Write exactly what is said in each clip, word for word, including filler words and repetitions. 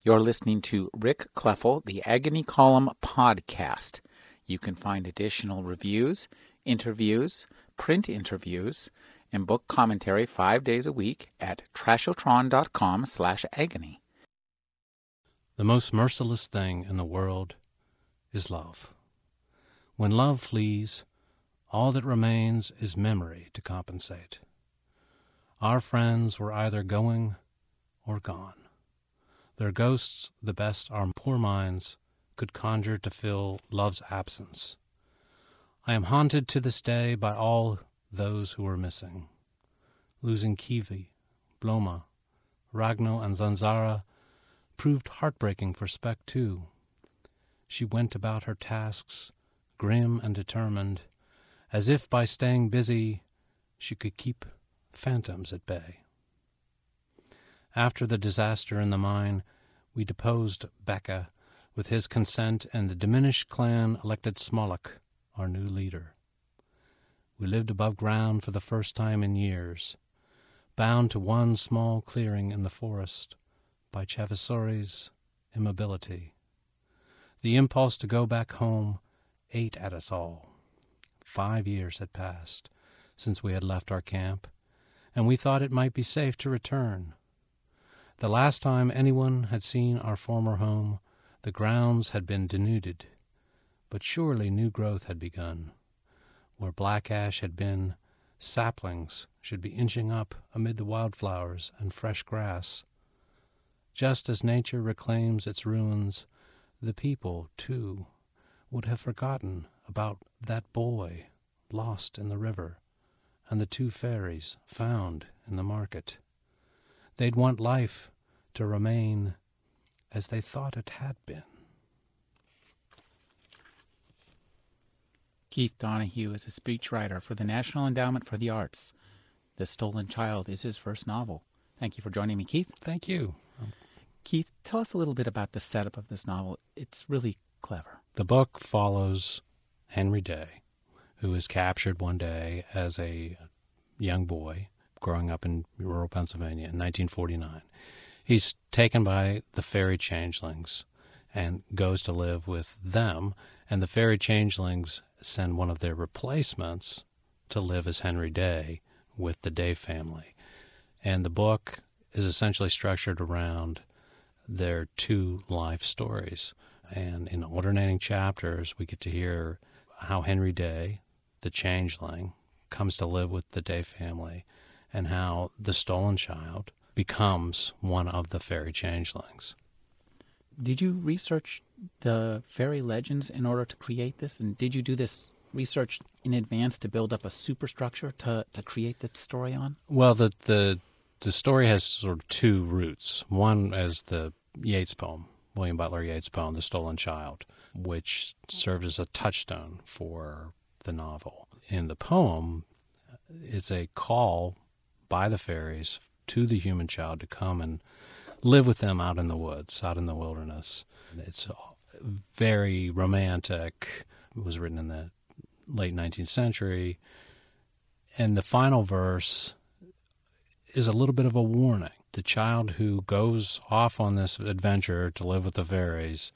You're listening to Rick Kleffel, the Agony Column podcast. You can find additional reviews, interviews, print interviews, and book commentary five days a week at trashotron.com slash agony. The most merciless thing in the world is love. When love flees, all that remains is memory to compensate. Our friends were either going or gone. Their ghosts, the best our poor minds could conjure to fill love's absence. I am haunted to this day by all those who were missing. Losing Kivi, Bloma, Ragno, and Zanzara proved heartbreaking for Spec too. She went about her tasks, grim and determined, as if by staying busy she could keep phantoms at bay. After the disaster in the mine, we deposed Becca with his consent, and the diminished clan elected Smolak, our new leader. We lived above ground for the first time in years, bound to one small clearing in the forest by Chavisori's immobility. The impulse to go back home ate at us all. Five years had passed since we had left our camp, and we thought it might be safe to return. The last time anyone had seen our former home, the grounds had been denuded, but surely new growth had begun. Where black ash had been, saplings should be inching up amid the wildflowers and fresh grass. Just as nature reclaims its ruins, the people, too, would have forgotten about that boy lost in the river and the two fairies found in the market. They'd want life to remain as they thought it had been. Keith Donahue is a speechwriter for the National Endowment for the Arts. The Stolen Child is his first novel. Thank you for joining me, Keith. Thank you. Keith, tell us a little bit about the setup of this novel. It's really clever. The book follows Henry Day, who is captured one day as a young boy growing up in rural Pennsylvania in nineteen forty-nine. He's taken by the fairy changelings and goes to live with them, and the fairy changelings send one of their replacements to live as Henry Day with the Day family. And the book is essentially structured around their two life stories. And in alternating chapters, we get to hear how Henry Day, the changeling, comes to live with the Day family, and how the stolen child becomes one of the fairy changelings. Did you research the fairy legends in order to create this? And did you do this research in advance to build up a superstructure to, to create the story on? Well, the, the the story has sort of two roots. One is the Yeats poem, William Butler Yeats poem, The Stolen Child, which served as a touchstone for the novel. In the poem, it's a call by the fairies to the human child to come and live with them out in the woods, out in the wilderness. It's very romantic. It was written in the late nineteenth century. And the final verse is a little bit of a warning. The child who goes off on this adventure to live with the fairies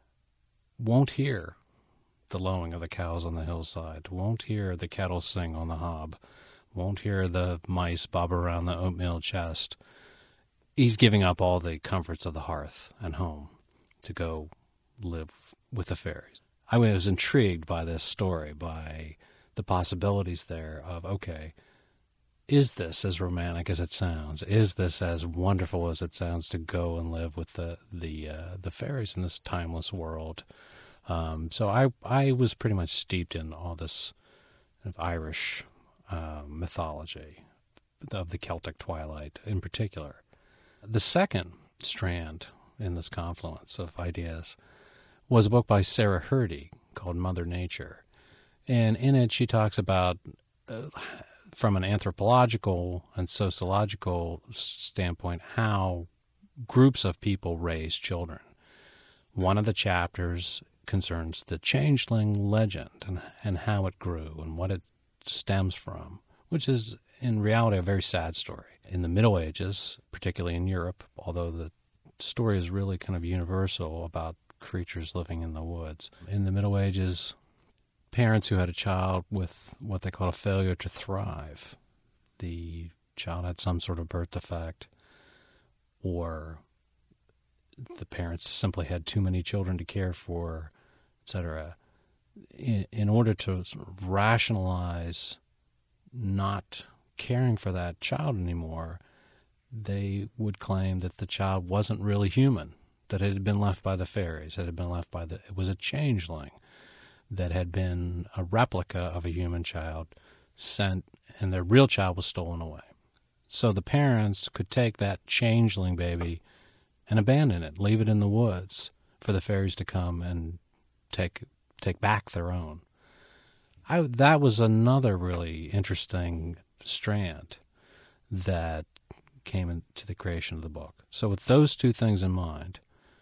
won't hear the lowing of the cows on the hillside, won't hear the kettle sing on the hob, won't hear the mice bob around the oatmeal chest. He's giving up all the comforts of the hearth and home to go live with the fairies. I was intrigued by this story, by the possibilities there of, okay, is this as romantic as it sounds? Is this as wonderful as it sounds to go and live with the the uh, the fairies in this timeless world? Um, so I I was pretty much steeped in all this kind of Irish uh, mythology of the Celtic twilight in particular. The second strand in this confluence of ideas was a book by Sarah Hrdy called Mother Nature. And in it, she talks about, uh, from an anthropological and sociological standpoint, how groups of people raise children. One of the chapters concerns the changeling legend and, and how it grew and what it stems from, which is in reality a very sad story. In the Middle Ages, particularly in Europe, although the story is really kind of universal about creatures living in the woods. In the Middle Ages, parents who had a child with what they call a failure to thrive, the child had some sort of birth defect, or the parents simply had too many children to care for, et cetera. In, in order to sort of rationalize not caring for that child anymore, they would claim that the child wasn't really human, that it had been left by the fairies, that it had been left by the, it was a changeling, that had been a replica of a human child sent, and their real child was stolen away. So the parents could take that changeling baby and abandon it, leave it in the woods for the fairies to come and take take back their own. I, that was another really interesting strand that came into the creation of the book. So with those two things in mind,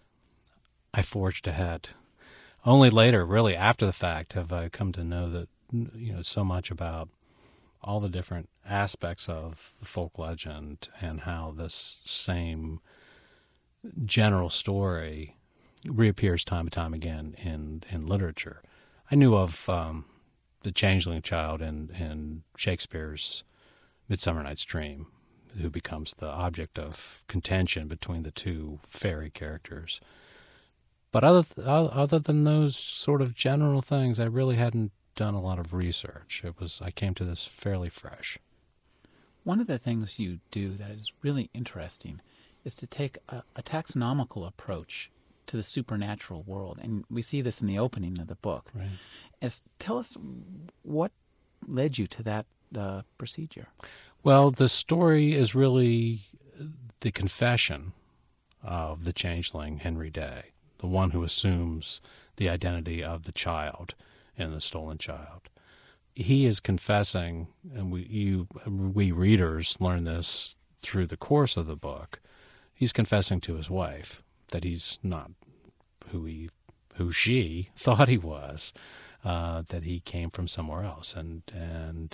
I forged ahead. Only later, really after the fact, have I come to know that, you know, so much about all the different aspects of the folk legend and how this same general story reappears time and time again in, in literature. I knew of um, the changeling child in, in Shakespeare's Midsummer Night's Dream, who becomes the object of contention between the two fairy characters. But other th- other than those sort of general things, I really hadn't done a lot of research. It was I came to this fairly fresh. One of the things you do that is really interesting is to take a, a taxonomical approach to the supernatural world, and we see this in the opening of the book. Right. As, tell us what led you to that uh, procedure. Well, the story is really the confession of the changeling Henry Day, the one who assumes the identity of the child in the stolen child. He is confessing, and we you we readers learn this through the course of the book. He's confessing to his wife that he's not who he who she thought he was, uh, that he came from somewhere else, and and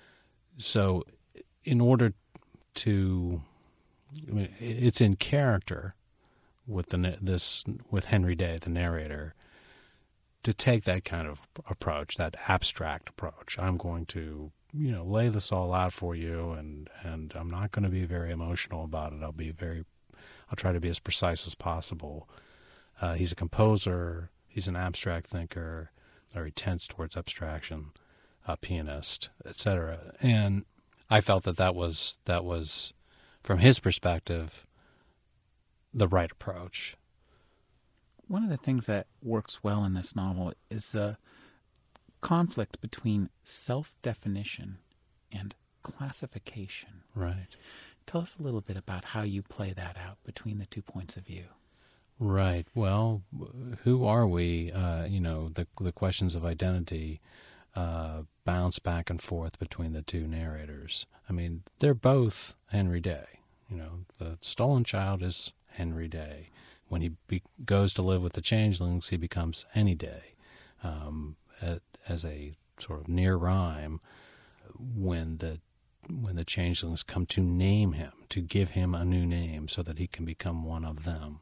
so in order to, I mean, it's in character with the this with Henry Day, the narrator, to take that kind of approach, that abstract approach. I'm going to, you know, lay this all out for you, and, and I'm not going to be very emotional about it. I'll be very, I'll try to be as precise as possible. Uh, he's a composer. He's an abstract thinker, or he tends towards abstraction, a pianist, et cetera. And I felt that that was that was, from his perspective, the right approach. One of the things that works well in this novel is the conflict between self-definition and classification. Right. Tell us a little bit about how you play that out between the two points of view. Right. Well, who are we? Uh, you know, the the questions of identity uh, bounce back and forth between the two narrators. I mean, they're both Henry Day. You know, the stolen child is Henry Day. When he be- goes to live with the changelings, he becomes Any Day, um, as a sort of near rhyme. When the when the changelings come to name him, to give him a new name, so that he can become one of them.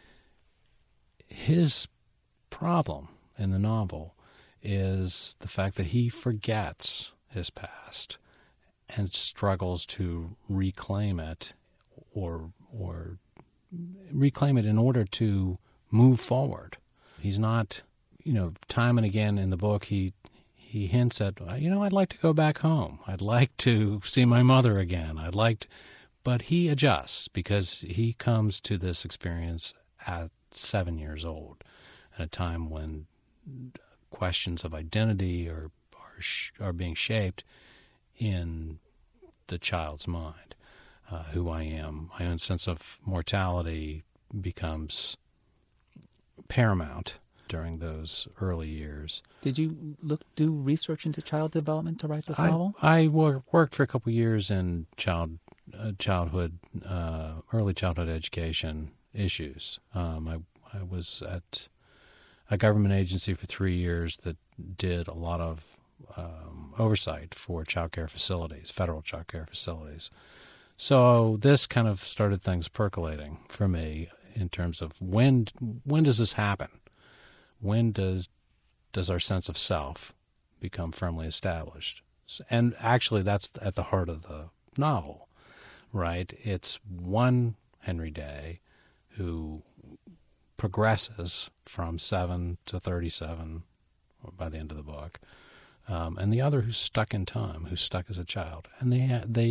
His problem in the novel is the fact that he forgets his past and struggles to reclaim it, or or reclaim it in order to move forward. He's not, you know, time and again in the book he he hints at, you know, I'd like to go back home. I'd like to see my mother again. I'd like to, but he adjusts because he comes to this experience at seven years old, at a time when questions of identity are are, sh- are being shaped in the child's mind. Uh, who I am, my own sense of mortality becomes paramount during those early years. Did you look do research into child development to write this I novel? I wor- worked for a couple of years in child uh, childhood, uh, early childhood education issues. Um, I I was at a government agency for three years that did a lot of um, oversight for child care facilities, federal child care facilities. So this kind of started things percolating for me in terms of when when does this happen? When does does our sense of self become firmly established? And actually, that's at the heart of the novel, right? It's one Henry Day who progresses from seven to thirty-seven by the end of the book, um, and the other who's stuck in time, who's stuck as a child. And they, they,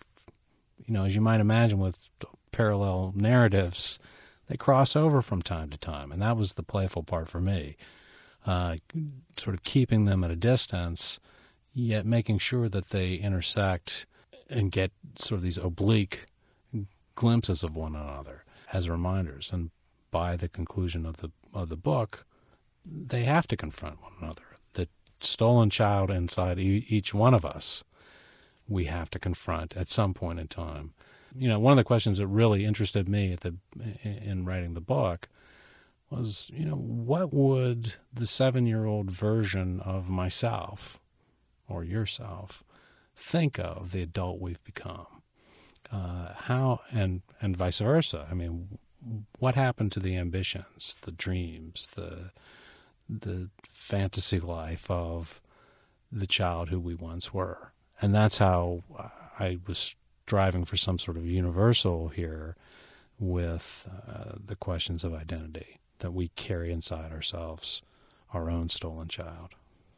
you know, as you might imagine with parallel narratives, they cross over from time to time, and that was the playful part for me, uh, sort of keeping them at a distance, yet making sure that they intersect and get sort of these oblique glimpses of one another as reminders. And by the conclusion of the of the book, they have to confront one another. The stolen child inside e- each one of us, we have to confront at some point in time. You know, one of the questions that really interested me at the in writing the book was, you know, what would the seven-year-old version of myself or yourself think of the adult we've become? Uh, how and and vice versa. I mean, what happened to the ambitions, the dreams, the the fantasy life of the child who we once were? And that's how I was striving for some sort of universal here with uh, the questions of identity that we carry inside ourselves, our own stolen child.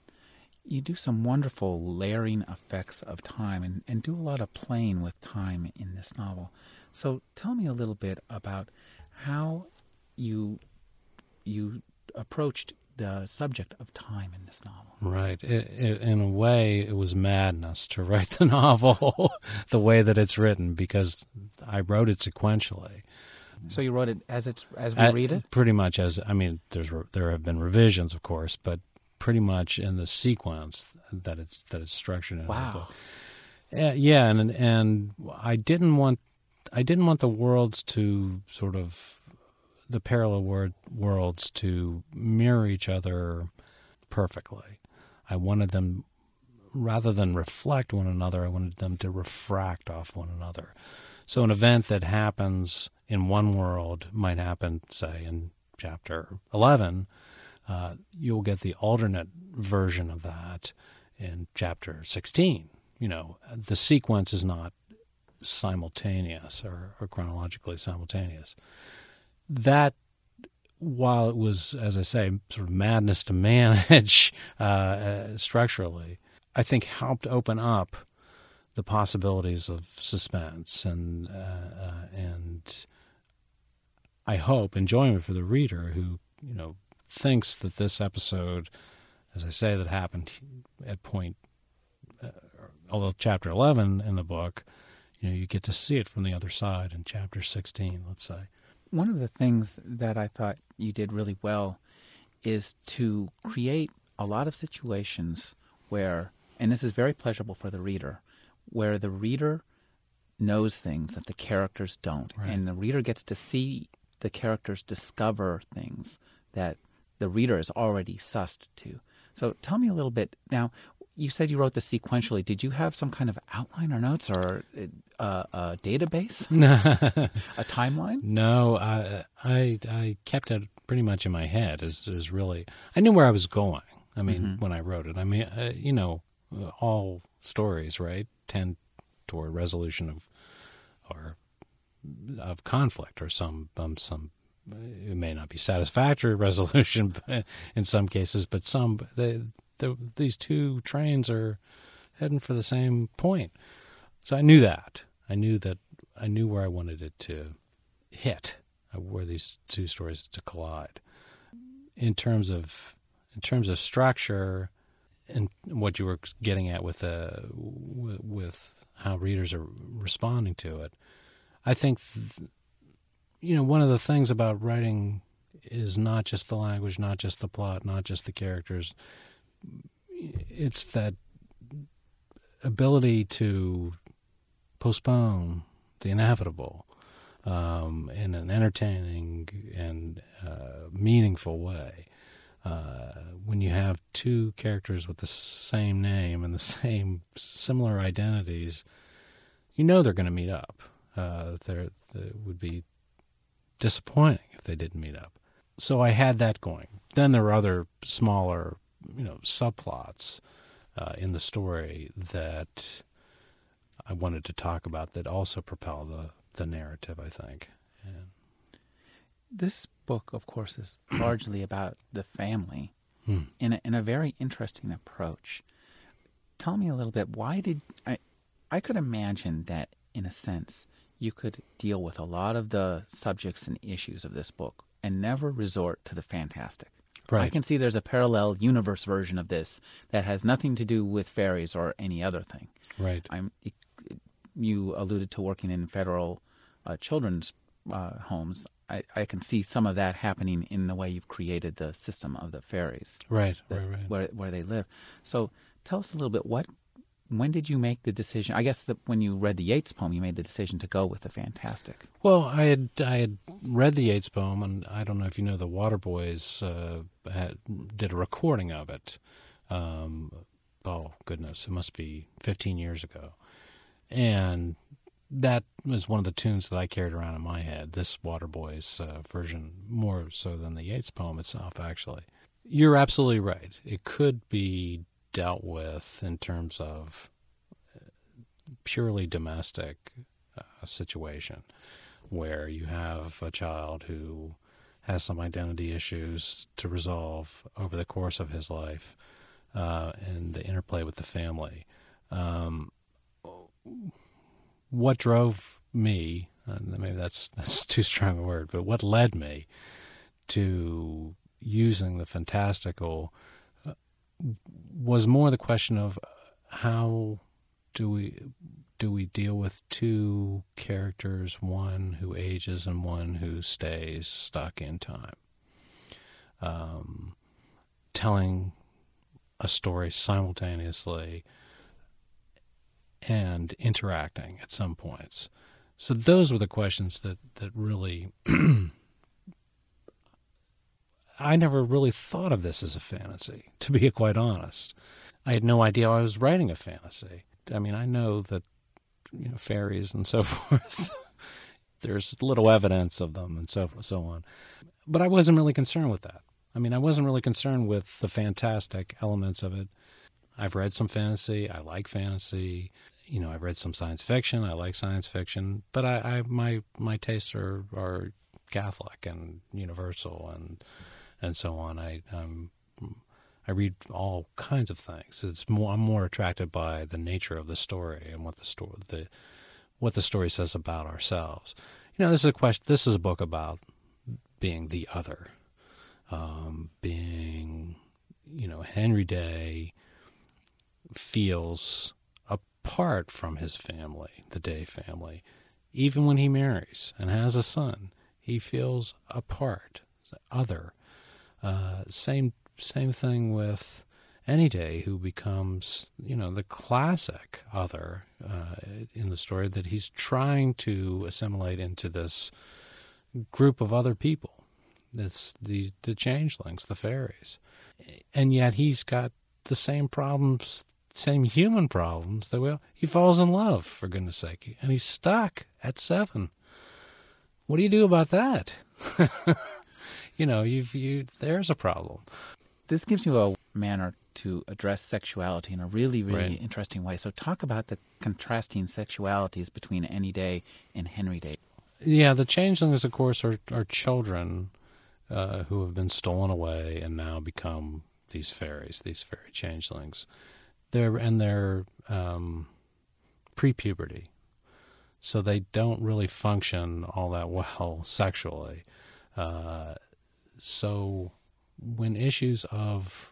You do some wonderful layering effects of time and, and do a lot of playing with time in this novel. So tell me a little bit about how you you approached the subject of time in this novel. Right. It, it, in a way, it was madness to write the novel the way that it's written, because I wrote it sequentially. So you wrote it as it's as we Uh, read it? Pretty much as, I mean, there's there have been revisions, of course, but pretty much in the sequence that it's that it's structured in Wow. the book. Uh, yeah, and and I didn't want I didn't want the worlds to sort of the parallel word, worlds to mirror each other perfectly. I wanted them, rather than reflect one another, I wanted them to refract off one another. So an event that happens in one world might happen, say, in chapter eleven. Uh, you'll get the alternate version of that in chapter sixteen. You know, the sequence is not simultaneous or, or chronologically simultaneous. That, while it was, as I say, sort of madness to manage uh, uh, structurally, I think helped open up the possibilities of suspense and uh, uh, and I hope enjoyment for the reader who, you know, thinks that this episode, as I say, that happened at point, uh, although chapter eleven in the book, you know, you get to see it from the other side in chapter sixteen, let's say. One of the things that I thought you did really well is to create a lot of situations where, and this is very pleasurable for the reader, where the reader knows things that the characters don't. Right. And the reader gets to see the characters discover things that the reader is already sussed to. So tell me a little bit. Now, you said you wrote this sequentially. Did you have some kind of outline or notes or uh, a database? A timeline? No, I, I I kept it pretty much in my head. Is is really, I knew where I was going. I mean, Mm-hmm. when I wrote it, I mean, uh, you know, uh, all stories, right, tend toward resolution of or of conflict or some um, some. It may not be satisfactory resolution in some cases, but some they, the, these two trains are heading for the same point. So I knew that. I knew that. I knew where I wanted it to hit, where these two stories to collide. In terms of in terms of structure, and what you were getting at with uh, with how readers are responding to it, I think th- you know one of the things about writing is not just the language, not just the plot, not just the characters. It's that ability to postpone the inevitable um, in an entertaining and uh, meaningful way. Uh, when you have two characters with the same name and the same similar identities, you know they're going to meet up. Uh, there would be disappointing if they didn't meet up. So I had that going. Then there were other smaller, you know, subplots uh, in the story that I wanted to talk about that also propel the, the narrative, I think. And, This book, of course, is largely about the family hmm. in a, in a very interesting approach. Tell me a little bit, why did I I could imagine that in a sense you could deal with a lot of the subjects and issues of this book and never resort to the fantastic. I Right. can see there's a parallel universe version of this that has nothing to do with fairies or any other thing. Right. I'm you alluded to working in federal uh, children's uh, homes. I, I can see some of that happening in the way you've created the system of the fairies, Right. the, Right. Right. where where they live. So tell us a little bit. What when did you make the decision? I guess that when you read the Yeats poem, you made the decision to go with the fantastic. Well, I had I had read the Yeats poem, and I don't know if you know the Waterboys uh, had, did a recording of it. Um, oh goodness, it must be fifteen years ago, and that was one of the tunes that I carried around in my head. This Waterboys uh, version, more so than the Yeats poem itself, actually. You're absolutely right. It could be dealt with in terms of purely domestic uh, situation, where you have a child who has some identity issues to resolve over the course of his life, uh, and the interplay with the family. Um, what drove me, and maybe that's that's too strong a word, but what led me to using the fantastical uh, was more the question of how do we do we deal with two characters, one who ages and one who stays stuck in time, um, telling a story simultaneously and interacting at some points. So those were the questions that, that really, I never really thought of this as a fantasy, to be quite honest. I had no idea I was writing a fantasy. I mean, I know that, you know, fairies and so forth, there's little evidence of them and so so on. But I wasn't really concerned with that. I mean, I wasn't really concerned with the fantastic elements of it. I've read some fantasy. I like fantasy. You know, I've read some science fiction. I like science fiction. But I, I my my tastes are, are Catholic and universal and and so on. I um, I read all kinds of things. It's more I'm more attracted by the nature of the story and what the story the what the story says about ourselves. You know, this is a question. This is a book about being the other, um, being, you know, Henry Day feels apart from his family, the Day family. Even when he marries and has a son, he feels apart, other. Uh, same same thing with Any Day, who becomes, you know, the classic other uh, in the story, that he's trying to assimilate into this group of other people. It's the the changelings, the fairies, and yet he's got the same problems, same human problems that we all. He falls in love, for goodness sake, and he's stuck at seven. What do you do about that? You know, you've you. There's a problem, This gives you a manner to address sexuality in a really, really right? interesting way. So talk about the contrasting sexualities between Any Day and Henry Day. Yeah, the changelings, of course, are are children uh, who have been stolen away and now become these fairies, these fairy changelings. They're and they're um, pre-puberty, so they don't really function all that well sexually. Uh, so when issues of,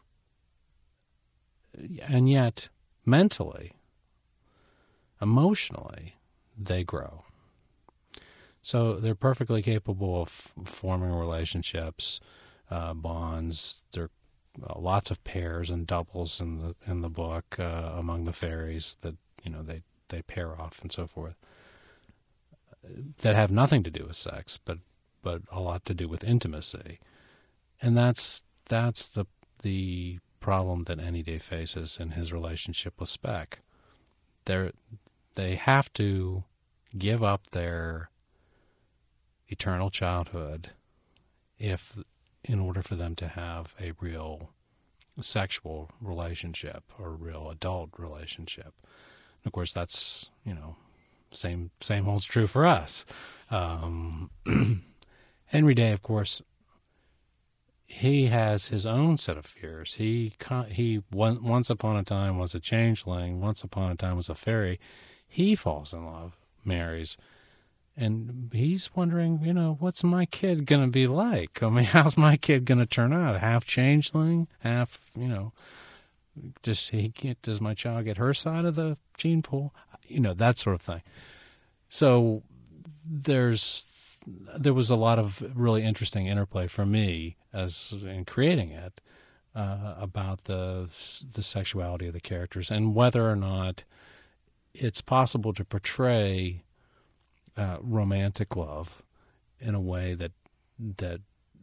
and yet mentally, emotionally, they grow. So they're perfectly capable of forming relationships, uh, bonds. There are lots of pairs and doubles in the in the book uh, among the fairies that, you know, they they pair off and so forth, that have nothing to do with sex, but but a lot to do with intimacy, and that's that's the the problem that Any Day faces in his relationship with Speck. They they have to give up their eternal childhood if, in order for them to have a real sexual relationship or a real adult relationship. And of course, that's, you know, same same holds true for us. Um, Henry Day, of course, he has his own set of fears. He he once upon a time was a changeling. Once upon a time was a fairy. He falls in love, marries, and he's wondering, you know, what's my kid going to be like? I mean, how's my kid going to turn out? Half changeling, half, you know, does he get, does my child get her side of the gene pool? You know, that sort of thing. So there's there was a lot of really interesting interplay for me as in creating it uh, about the the sexuality of the characters and whether or not it's possible to portray uh, romantic love in a way that that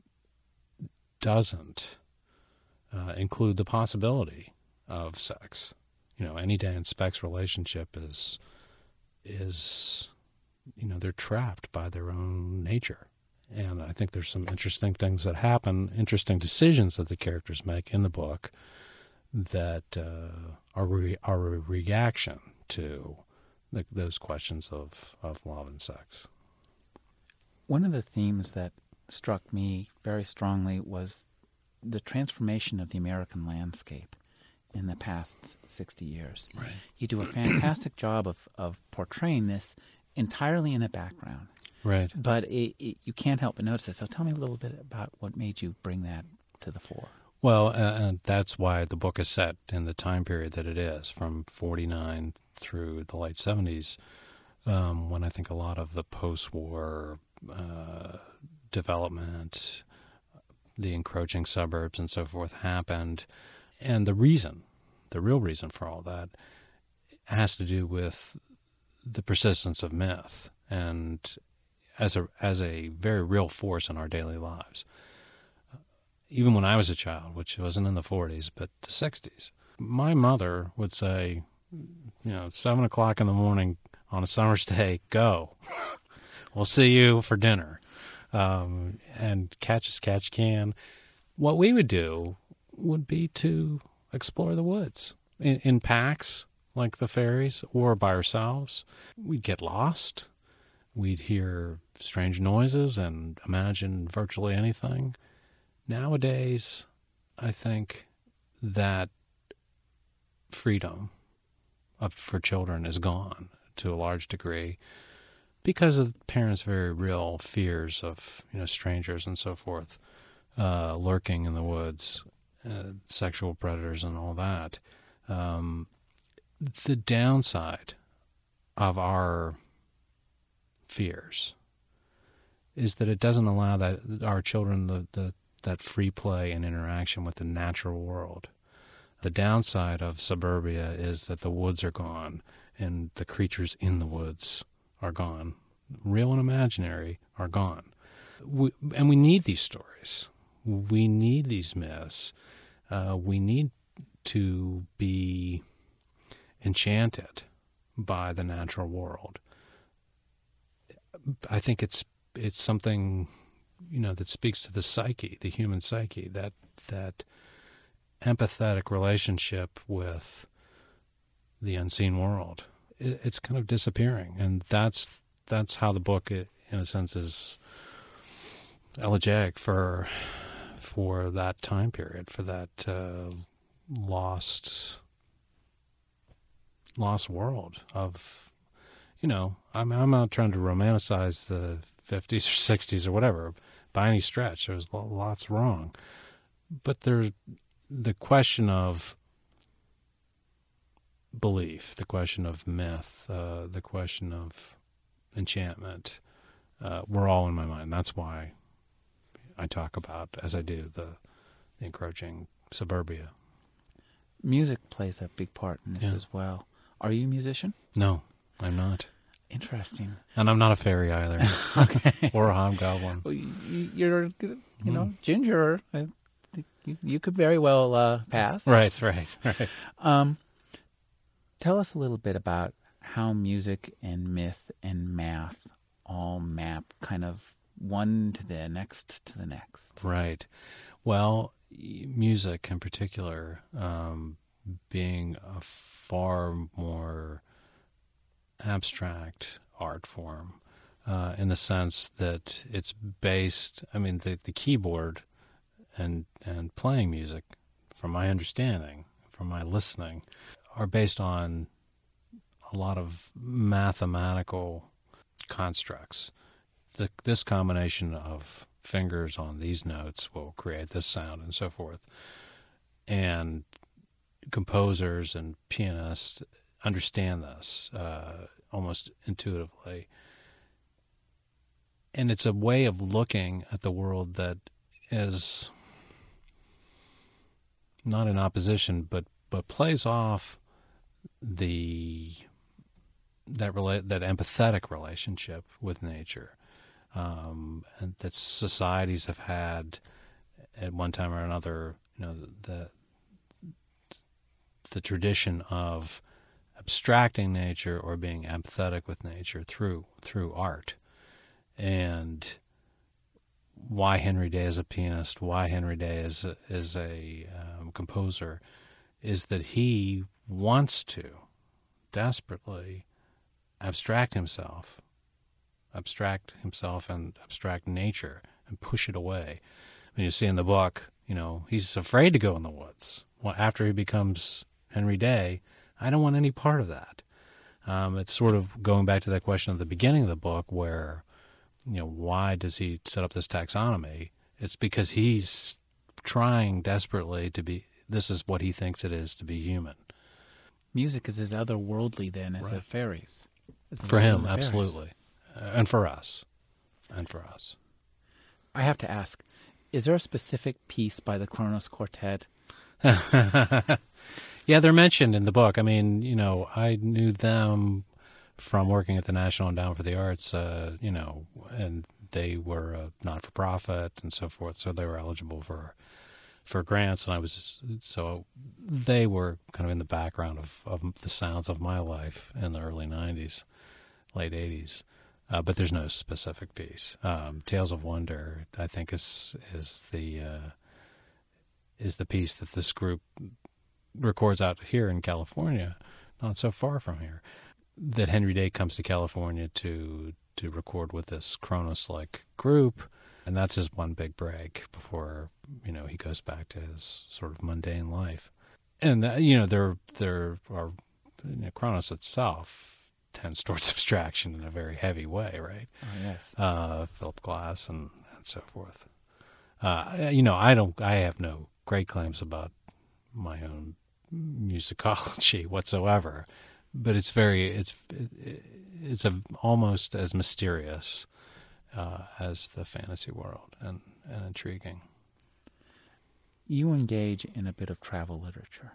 doesn't uh, include the possibility of sex. You know, Any Day and Speck's relationship is is you know, they're trapped by their own nature. And I think there's some interesting things that happen, interesting decisions that the characters make in the book that uh, are, re- are a reaction to the, those questions of, of love and sex. One of the themes that struck me very strongly was the transformation of the American landscape in the past sixty years. Right. You do a fantastic job of, of portraying this entirely in the background. Right. But it, it, you can't help but notice it. So tell me a little bit about what made you bring that to the fore. Well, uh, and that's why the book is set in the time period that it is, from forty-nine through the late seventies, um, when I think a lot of the post-war uh, development, the encroaching suburbs and so forth happened. And the reason, the real reason for all that has to do with the persistence of myth and as a as a very real force in our daily lives. Even when I was a child, which wasn't in the forties, but the sixties, my mother would say, you know, seven o'clock in the morning on a summer's day, go. We'll see you for dinner. Um, and catch as catch can. What we would do would be to explore the woods in, in packs, like the fairies, or by ourselves. We'd get lost. We'd hear strange noises and imagine virtually anything. Nowadays, I think that freedom of, for children is gone to a large degree because of parents' very real fears of, you know, strangers and so forth, uh, lurking in the woods, uh, sexual predators and all that. Um, the downside of our fears is that it doesn't allow that our children the, the that free play and interaction with the natural world. The downside of suburbia is that the woods are gone and the creatures in the woods are gone. Real and imaginary are gone. We, and we need these stories. We need these myths. Uh, we need to be enchanted by the natural world. I think it's it's something, you know, that speaks to the psyche, the human psyche, that that empathetic relationship with the unseen world. It, it's kind of disappearing, and that's that's how the book, in a sense, is elegiac for for that time period, for that uh, lost lost world of, you know, I'm I'm not trying to romanticize the fifties or sixties or whatever by any stretch. There's lots wrong, but there's the question of belief, the question of myth, uh, the question of enchantment. Uh, were all in my mind. That's why I talk about, as I do, the, the encroaching suburbia. Music plays a big part in this Yeah. as well. Are you a musician? No, I'm not. Interesting. And I'm not a fairy either. Okay. Or a hobgoblin. Well, you, you're, you know, mm. Ginger. I think you, you could very well uh, pass. Right, right, right. Um, tell us a little bit about how music and myth and math all map kind of one to the next to the next. Right. Well, music in particular, um, being a far more abstract art form, uh, in the sense that it's based. I mean, the the keyboard and and playing music, from my understanding, from my listening, are based on a lot of mathematical constructs. The, this combination of fingers on these notes will create this sound and so forth. And composers and pianists understand this uh, almost intuitively. And it's a way of looking at the world that is not in opposition, but, but plays off the that rela- that empathetic relationship with nature, um, and that societies have had at one time or another. You know, the the tradition of abstracting nature or being empathetic with nature through through art, and why Henry Day is a pianist, why Henry Day is a, is a um, composer, is that he wants to desperately abstract himself, abstract himself and abstract nature and push it away. When you see in the book, you know, he's afraid to go in the woods. Well, after he becomes Henry Day, I don't want any part of that. Um, it's sort of going back to that question at the beginning of the book where, you know, why does he set up this taxonomy? It's because he's trying desperately to be, this is what he thinks it is to be human. Music is as otherworldly then as Right. the fairies. As the For land of him, the fairies. absolutely. Uh, and for us. And for us. I have to ask, is there a specific piece by the Kronos Quartet? Yeah, they're mentioned in the book. I mean, you know, I knew them from working at the National Endowment for the Arts, uh, you know, and they were a not-for-profit and so forth, so they were eligible for for grants, and I was, so they were kind of in the background of, of the sounds of my life in the early nineties, late eighties. Uh, but there's no specific piece. Um, Tales of Wonder, I think, is is the uh, is the piece that this group records out here in California, not so far from here. That Henry Day comes to California to to record with this Kronos-like group, and that's his one big break before, you know, he goes back to his sort of mundane life. And uh, you know, there there are, you know, Kronos itself tends towards abstraction in a very heavy way, right? Oh, yes. Uh, Philip Glass and, and so forth. Uh, you know, I don't, I have no great claims about my own musicology whatsoever, but it's very, it's, it's a, almost as mysterious uh, as the fantasy world, and, and intriguing. You engage in a bit of travel literature.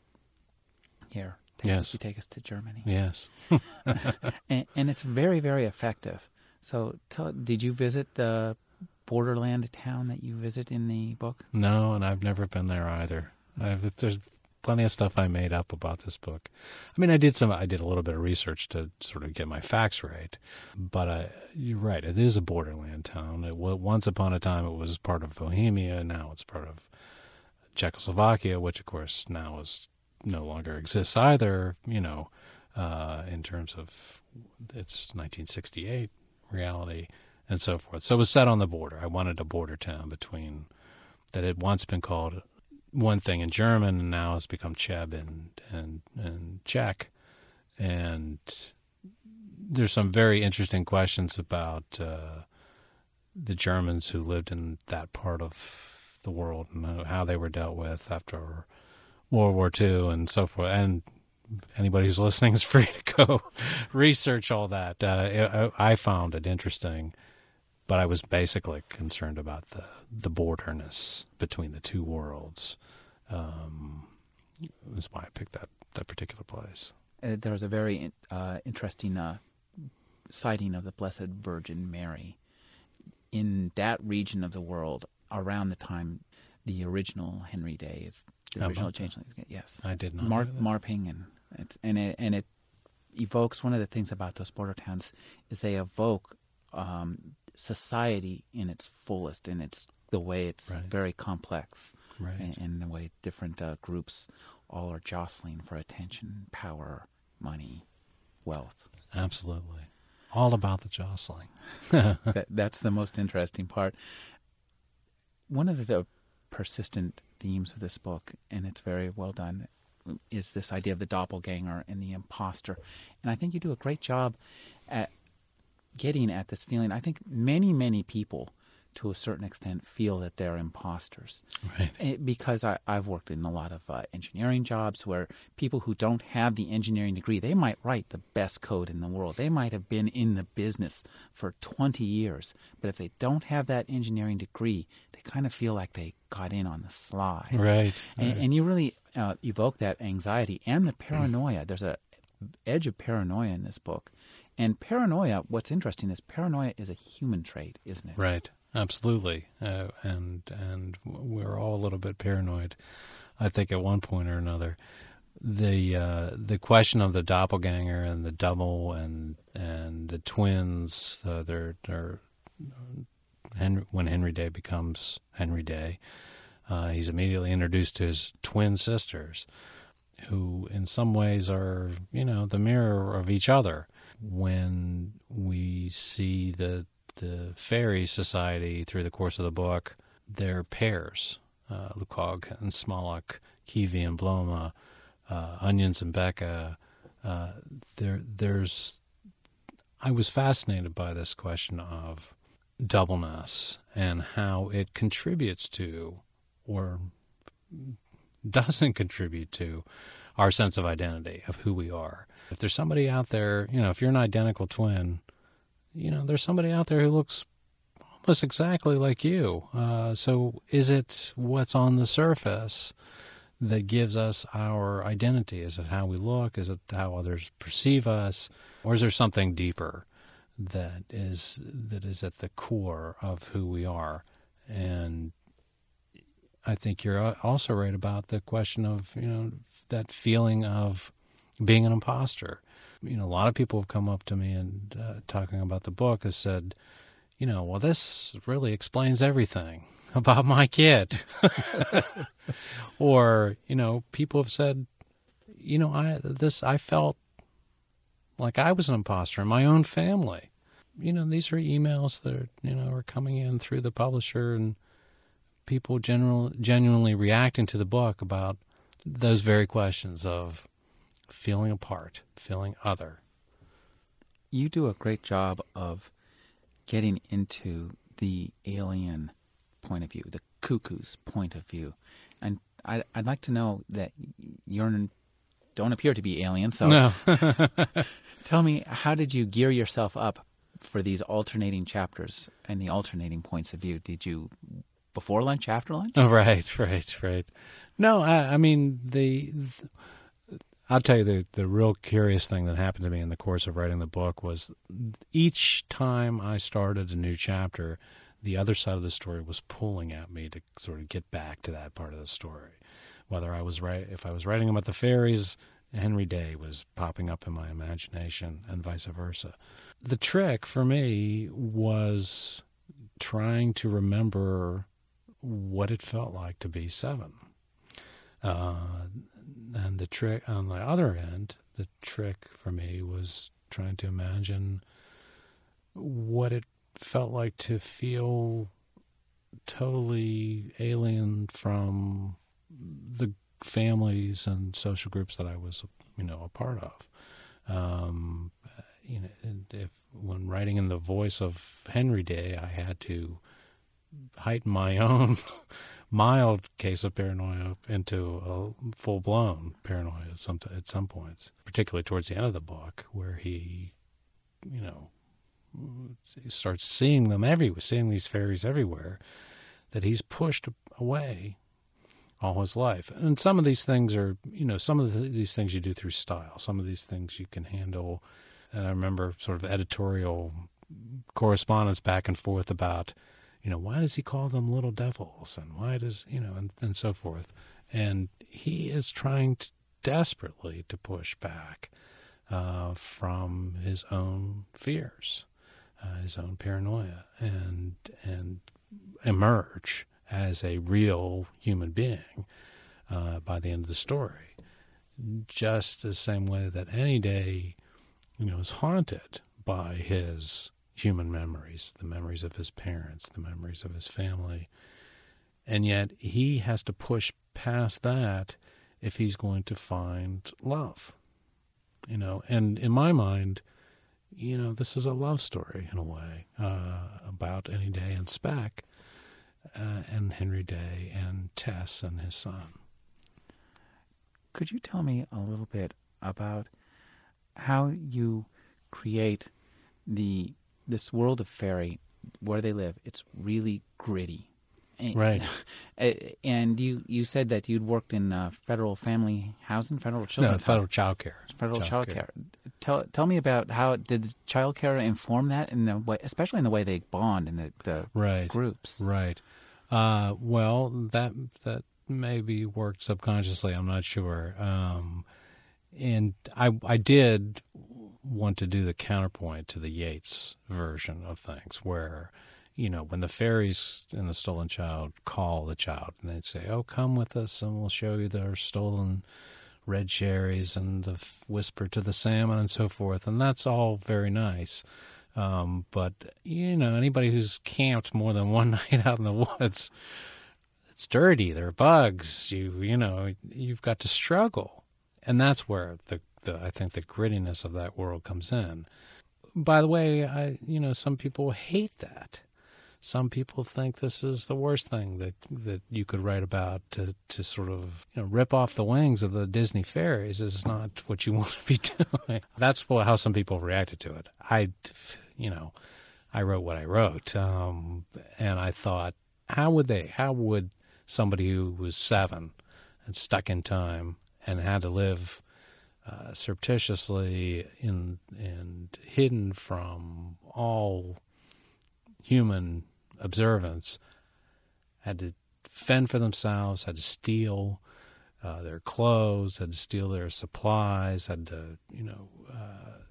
Here, take, Yes. you take us to Germany. Yes. and, and it's very, very effective. So tell, did you visit the borderland town that you visit in the book? No, and I've never been there either. I've, there's plenty of stuff I made up about this book. I mean, I did some, I did a little bit of research to sort of get my facts right. But I, you're right, it is a borderland town. It was, once upon a time, it was part of Bohemia. Now it's part of Czechoslovakia, which of course now is no longer exists either. You know, uh, in terms of its nineteen sixty-eight reality and so forth. So it was set on the border. I wanted a border town between that had once been called one thing in German and now has become Cheb and and and Czech. And there's some very interesting questions about uh, the Germans who lived in that part of the world and how they were dealt with after World War Two and so forth. And anybody who's listening is free to go research all that. Uh, I found it interesting, but I was basically concerned about the, the borderness between the two worlds. Um, that's why I picked that, that particular place. Uh, there was a very uh, interesting uh, sighting of the Blessed Virgin Mary in that region of the world around the time the original Henry Day is the How original about that? changelings. Yes, I did not Mar- know that. Marpingen, it's and it and it evokes one of the things about those border towns is they evoke um, society in its fullest, in its the way it's Right. very complex, Right. and, and the way different uh, groups all are jostling for attention, power, money, wealth. Absolutely. All about the jostling. That, that's the most interesting part. One of the persistent themes of this book, and it's very well done, is this idea of the doppelganger and the imposter. And I think you do a great job at getting at this feeling. I think many, many people, to a certain extent, feel that they're imposters. Right. It, because I, I've worked in a lot of uh, engineering jobs where people who don't have the engineering degree, they might write the best code in the world. They might have been in the business for twenty years. But if they don't have that engineering degree, they kind of feel like they got in on the sly. Right. And, right. and you really uh, evoke that anxiety and the paranoia. There's a edge of paranoia in this book. And paranoia, what's interesting is paranoia is a human trait, isn't it? Right. Absolutely. Uh, and and we're all a little bit paranoid, I think, at one point or another. The uh, the question of the doppelganger and the double and and the twins, uh, they're, they're Henry, when Henry Day becomes Henry Day, uh, he's immediately introduced to his twin sisters, who in some ways are, you know, the mirror of each other. When we see the the fairy society through the course of the book, they're pairs, uh, Lucog and Smolok, Kiwi and Bloma, uh, Onions and Becca. Uh, there, there's. I was fascinated by this question of doubleness and how it contributes to, or doesn't contribute to, our sense of identity, of who we are. If there's somebody out there, you know, if you're an identical twin, you know, there's somebody out there who looks almost exactly like you. Uh, so is it what's on the surface that gives us our identity? Is it how we look? Is it how others perceive us? Or is there something deeper that is that is at the core of who we are? And I think you're also right about the question of, you know, that feeling of being an imposter. You know, a lot of people have come up to me and uh, talking about the book has said, you know, well, this really explains everything about my kid. Or, you know, people have said, you know, I this I felt like I was an imposter in my own family. You know, these are emails that are, you know, are coming in through the publisher and people general, genuinely reacting to the book about those very questions of feeling apart, feeling other. You do a great job of getting into the alien point of view, the cuckoo's point of view. And I, I'd like to know that you don't appear to be alien, so No. tell me, how did you gear yourself up for these alternating chapters and the alternating points of view? Did you before lunch, after lunch? Oh, right, right, right. No, I, I mean, the, the I'll tell you the, the real curious thing that happened to me in the course of writing the book was each time I started a new chapter, the other side of the story was pulling at me to sort of get back to that part of the story. Whether I was right, if I was writing about the fairies, Henry Day was popping up in my imagination, and vice versa. The trick for me was trying to remember what it felt like to be seven. Uh, and the trick on the other end, the trick for me was trying to imagine what it felt like to feel totally alien from the families and social groups that I was, you know, a part of. Um, you know, and if when writing in the voice of Henry Day, I had to heighten my own mild case of paranoia into a full-blown paranoia at some at some points, particularly towards the end of the book, where he, you know, starts seeing them everywhere, seeing these fairies everywhere, that he's pushed away all his life. And some of these things are, you know, some of the, these things you do through style. Some of these things you can handle. And I remember sort of editorial correspondence back and forth about, you know, why does he call them little devils? And why does, you know, and, and so forth. And he is trying to, desperately to push back uh, from his own fears. uh, his own paranoia, and and emerge as a real human being uh, by the end of the story. Just the same way that any day, you know, is haunted by his human memories, the memories of his parents, the memories of his family. And yet he has to push past that if he's going to find love, you know. And in my mind, you know, this is a love story in a way uh, about Any Day and Speck uh, and Henry Day and Tess and his son. Could you tell me a little bit about how you create the this world of fairy where they live? It's really gritty. Right. And you, you said that you'd worked in uh, federal family housing, federal No, children's federal housing, child care. federal child Child care. care. Tell tell me about how did child care inform that in the way, especially in the way they bond in the, the Right. groups. Right. Uh, well, that that maybe worked subconsciously. I'm not sure. Um, and I I did want to do the counterpoint to the Yeats version of things, where, you know, when the fairies in The Stolen Child call the child and they'd say, "Oh, come with us, and we'll show you their stolen red cherries and the f- whisper to the salmon and so forth," and that's all very nice. Um, but, you know, anybody who's camped more than one night out in the woods, it's dirty. There are bugs. You you know, you've got to struggle. And that's where the, the I think the grittiness of that world comes in. By the way, I you know, some people hate that. Some people think this is the worst thing that that you could write about, to, to sort of, you know, rip off the wings of the Disney fairies is not what you want to be doing. That's how some people reacted to it. I, you know, I wrote what I wrote, um, and I thought, how would they? How would somebody who was seven and stuck in time and had to live uh, surreptitiously in and hidden from all human observance, had to fend for themselves, had to steal uh, their clothes, had to steal their supplies, had to, you know, uh,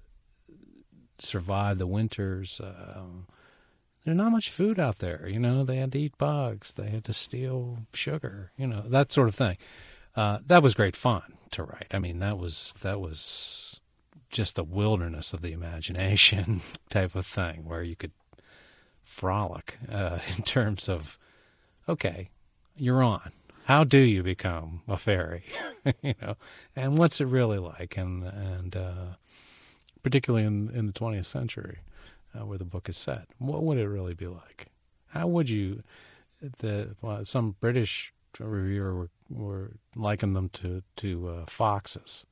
survive the winters. Um, there's not much food out there, you know. They had to eat bugs. They had to steal sugar, you know, that sort of thing. Uh, that was great fun to write. I mean, that was that was just the wilderness of the imagination type of thing, where you could frolic uh, in terms of, okay, you're on. How do you become a fairy? You know, and what's it really like? And and uh, particularly in in the twentieth century, uh, where the book is set, what would it really be like? How would you? The well, some British reviewer were, were likened them to to uh, foxes,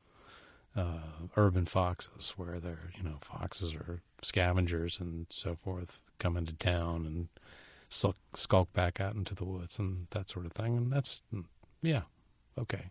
uh, urban foxes, where they're, you know, foxes are scavengers and so forth, come into town and skulk, skulk back out into the woods and that sort of thing. And that's, yeah, okay.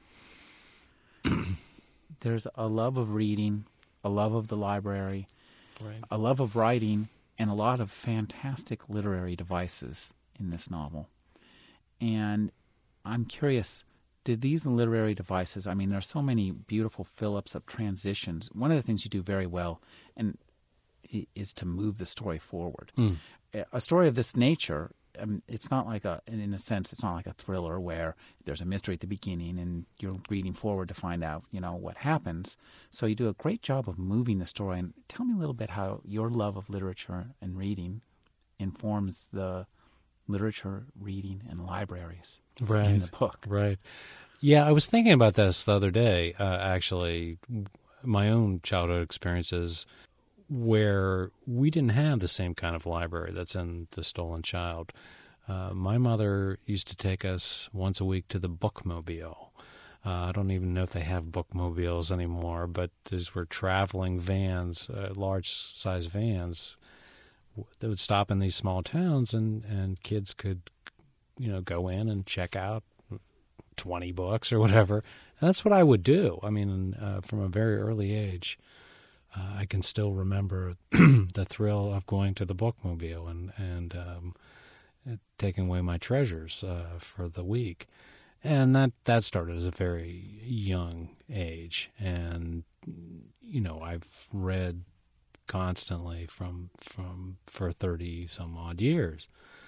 There's a love of reading, a love of the library, Right. a love of writing, and a lot of fantastic literary devices in this novel. And I'm curious, did these literary devices, I mean, there are so many beautiful fill-ups of transitions. One of the things you do very well and is to move the story forward. Mm. A story of this nature, um, it's not like a, in a sense, it's not like a thriller where there's a mystery at the beginning and you're reading forward to find out, you know, what happens. So you do a great job of moving the story. And tell me a little bit how your love of literature and reading informs the literature, reading, and libraries Right. in the book. Right. Yeah, I was thinking about this the other day, uh, actually, my own childhood experiences, where we didn't have the same kind of library that's in The Stolen Child. Uh, my mother used to take us once a week to the bookmobile. Uh, I don't even know if they have bookmobiles anymore, but these were traveling vans, uh, large-size vans that would stop in these small towns, and, and kids could, you know, go in and check out twenty books or whatever. And that's what I would do. I mean, uh, from a very early age, uh, I can still remember the thrill of going to the bookmobile and, and um, taking away my treasures uh, for the week. And that, that started at a very young age. And, you know, I've read constantly from from for thirty some odd years.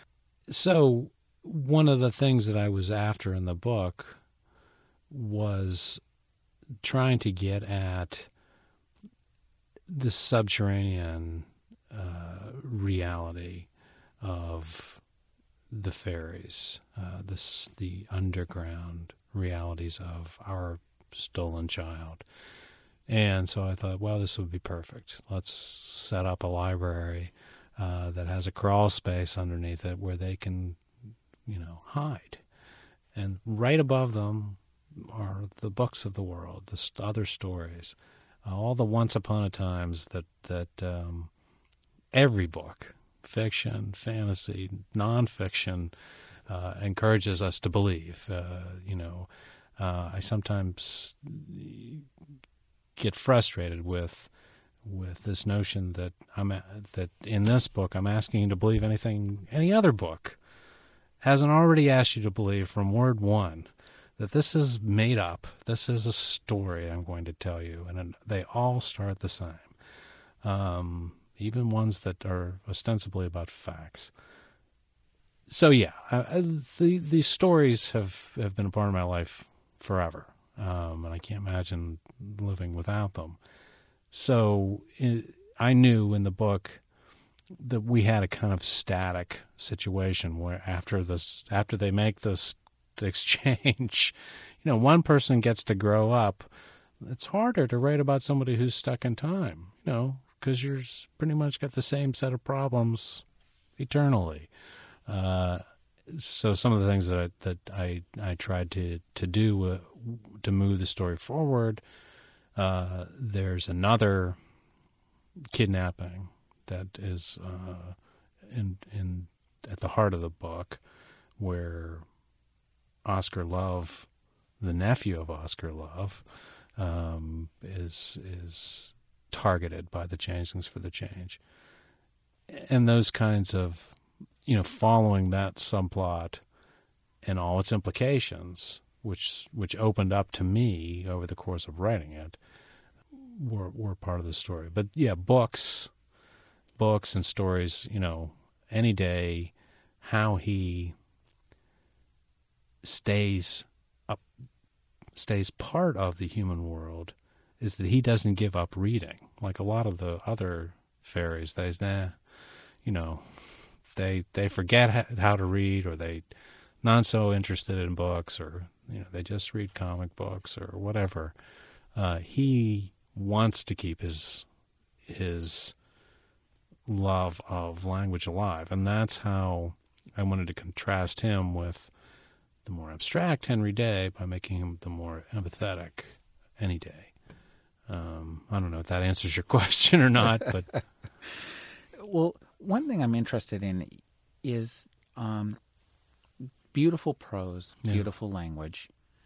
So one of the things that I was after in the book was trying to get at the subterranean uh, reality of the fairies, uh, this, the underground realities of our stolen child. And so I thought, well, this would be perfect. Let's set up a library uh, that has a crawl space underneath it where they can, you know, hide. And right above them are the books of the world, the st- other stories, uh, all the once upon a times that, that um, every book, fiction, fantasy, nonfiction, uh, encourages us to believe. Uh, you know, uh, I sometimes get frustrated with with this notion that I'm a, that in this book I'm asking you to believe anything any other book hasn't already asked you to believe from word one, that this is made up. This is a story I'm going to tell you, and they all start the same. Um, even ones that are ostensibly about facts. So yeah, I, the these stories have, have been a part of my life forever, um, and I can't imagine living without them. So it, I knew in the book that we had a kind of static situation where after this, after they make this exchange, you know, one person gets to grow up. It's harder to write about somebody who's stuck in time, you know, because you're pretty much got the same set of problems eternally. Uh, so some of the things that I, that I I tried to to do uh, to move the story forward. Uh, there's another kidnapping that is uh, in in at the heart of the book, where Oscar Love, the nephew of Oscar Love, um, is is targeted by the Changelings for the Change, and those kinds of, you know, following that subplot and all its implications, which which opened up to me over the course of writing it, were were part of the story. But yeah, books, books and stories, you know, any day, how he stays up, stays part of the human world, is that he doesn't give up reading. Like a lot of the other fairies, they, nah, you know, they they forget how to read, or they not so interested in books, or you know, they just read comic books or whatever. Uh, he wants to keep his his love of language alive, and that's how I wanted to contrast him with the more abstract Henry Day by making him the more empathetic Any Day. Um, I don't know if that answers your question or not, but Well, one thing I'm interested in is um, beautiful prose, yeah. beautiful language.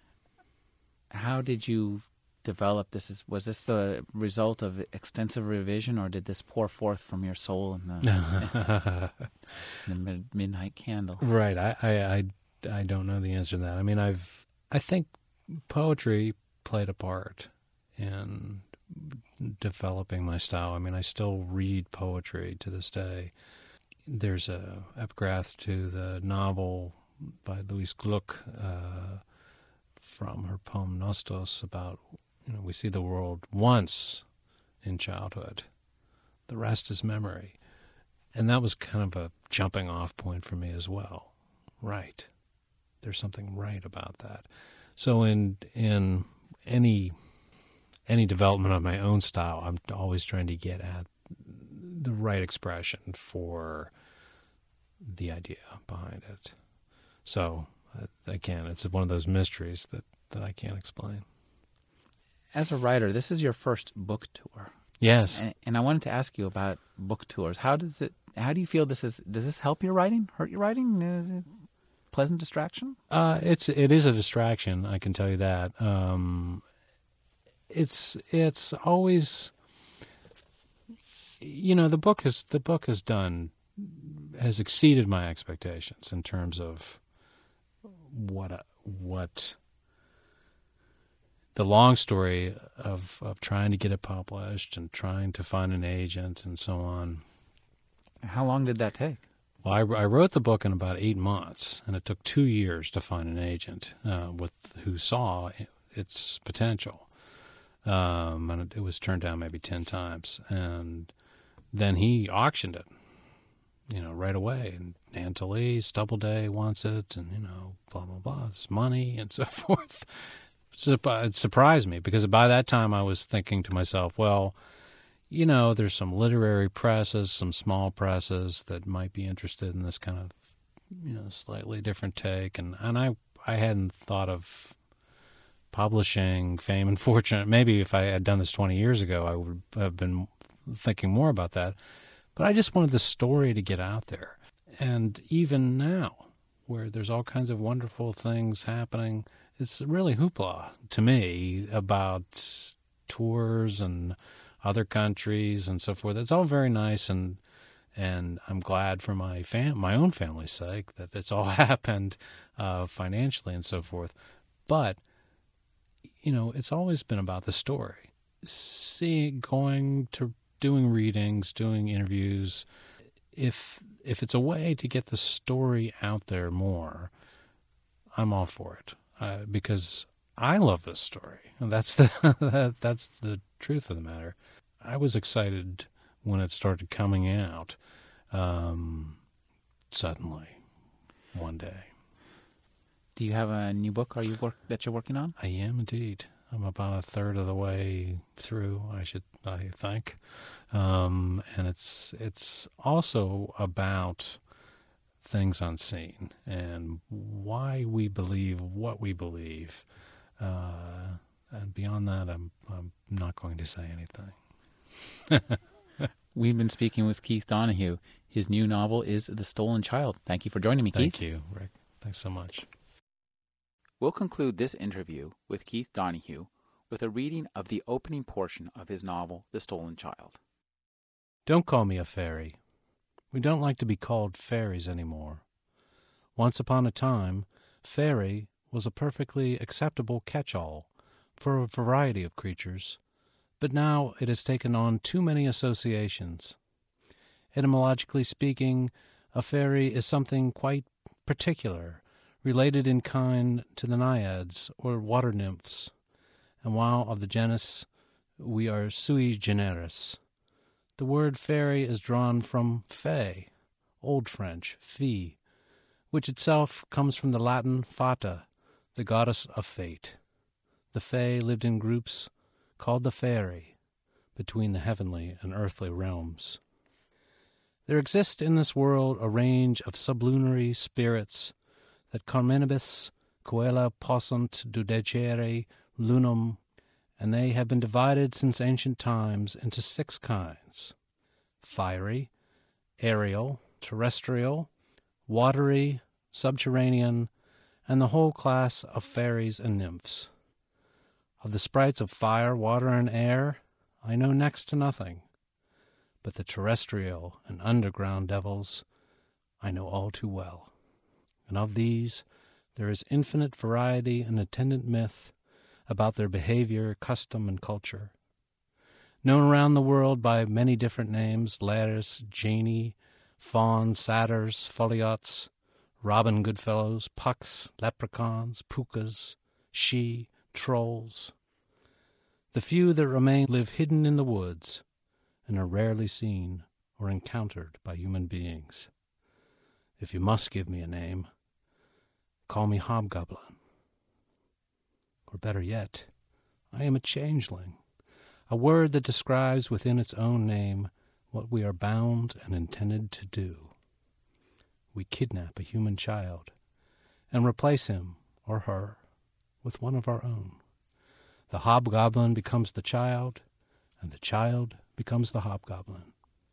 How did you develop this? Is, was this the result of extensive revision, or did this pour forth from your soul in the, in the mid, midnight candle? Right. I, I, I, I don't know the answer to that. I mean, I've, I think poetry played a part in developing my style. I mean, I still read poetry to this day. There's a epigraph to the novel by Louise Gluck uh, from her poem Nostos about, you know, we see the world once in childhood. The rest is memory. And that was kind of a jumping off point for me as well. Right. There's something right about that. So in in any any development of my own style, I'm always trying to get at the right expression for the idea behind it. So uh, again, it's one of those mysteries that, that I can't explain. As a writer, this is your first book tour. Yes. And, and I wanted to ask you about book tours. How does it? How do you feel this is? Does this help your writing? Hurt your writing? Is it pleasant distraction? Uh, it's it is a distraction, I can tell you that. Um, it's it's always, you know, the book has the book has done has exceeded my expectations in terms of what what the long story of, of trying to get it published and trying to find an agent and so on. How long did that take? Well, I, I wrote the book in about eight months, and it took two years to find an agent uh, with who saw its potential. Um, and it, it was turned down maybe ten times. And then he auctioned it, you know, right away. And Antilles, Doubleday wants it, and, you know, blah, blah, blah. It's money and so forth. It surprised me because by that time I was thinking to myself, well, you know, there's some literary presses, some small presses that might be interested in this kind of, you know, slightly different take. And, and I, I hadn't thought of publishing Fame and Fortune. Maybe if I had done this twenty years ago, I would have been thinking more about that. But I just wanted the story to get out there. And even now, where there's all kinds of wonderful things happening, it's really hoopla to me about tours and other countries and so forth. It's all very nice, and and I'm glad for my fam- my own family's sake that it's all happened uh, financially and so forth. But, you know, it's always been about the story. Seeing, going to doing readings, doing interviews, if if it's a way to get the story out there more, I'm all for it uh, because I love this story, and that's the that, that's the truth of the matter. I was excited when it started coming out um, suddenly one day. Do you have a new book are you work that you're working on? I am indeed. I'm about a third of the way through, I should I think, um, and it's it's also about things unseen and why we believe what we believe. Uh, and beyond that, I'm I'm not going to say anything. We've been speaking with Keith Donohue. His new novel is The Stolen Child. Thank you for joining me, Thank Keith. you, Rick. Thanks so much. We'll conclude this interview with Keith Donohue with a reading of the opening portion of his novel, The Stolen Child. Don't call me a fairy. We don't like to be called fairies anymore. Once upon a time, fairy was a perfectly acceptable catch-all for a variety of creatures, but now it has taken on too many associations. Etymologically speaking, a fairy is something quite particular, related in kind to the naiads or water nymphs, and while of the genus we are sui generis. The word fairy is drawn from fée, Old French, fée, which itself comes from the Latin fata, the goddess of fate. The fae lived in groups called the faerie, between the heavenly and earthly realms. There exists in this world a range of sublunary spirits that carminibus coela possunt dudecere lunum, and they have been divided since ancient times into six kinds: fiery, aerial, terrestrial, watery, subterranean, and the whole class of fairies and nymphs. Of the sprites of fire, water, and air, I know next to nothing, but the terrestrial and underground devils I know all too well. And of these there is infinite variety and attendant myth about their behavior, custom, and culture. Known around the world by many different names: Lares, Janey, fauns, satyrs, foliots, Robin Goodfellows, pucks, leprechauns, pukas, she, trolls. The few that remain live hidden in the woods and are rarely seen or encountered by human beings. If you must give me a name, call me Hobgoblin. Or better yet, I am a changeling, a word that describes within its own name what we are bound and intended to do. We kidnap a human child and replace him or her with one of our own. The hobgoblin becomes the child, and the child becomes the hobgoblin.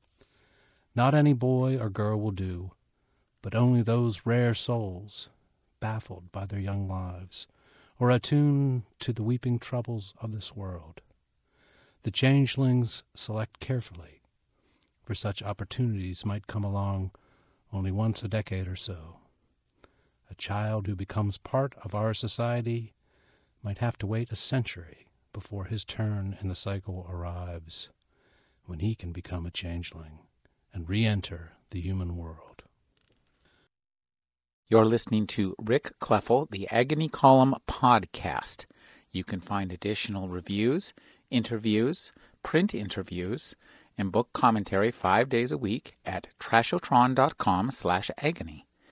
Not any boy or girl will do, but only those rare souls, baffled by their young lives, or attuned to the weeping troubles of this world. The changelings select carefully, for such opportunities might come along only once a decade or so. A child who becomes part of our society might have to wait a century before his turn in the cycle arrives, when he can become a changeling and re-enter the human world. You're listening to Rick Kleffel, the Agony Column podcast. You can find additional reviews, interviews, print interviews, and book commentary five days a week at trashotron dot com slash agony.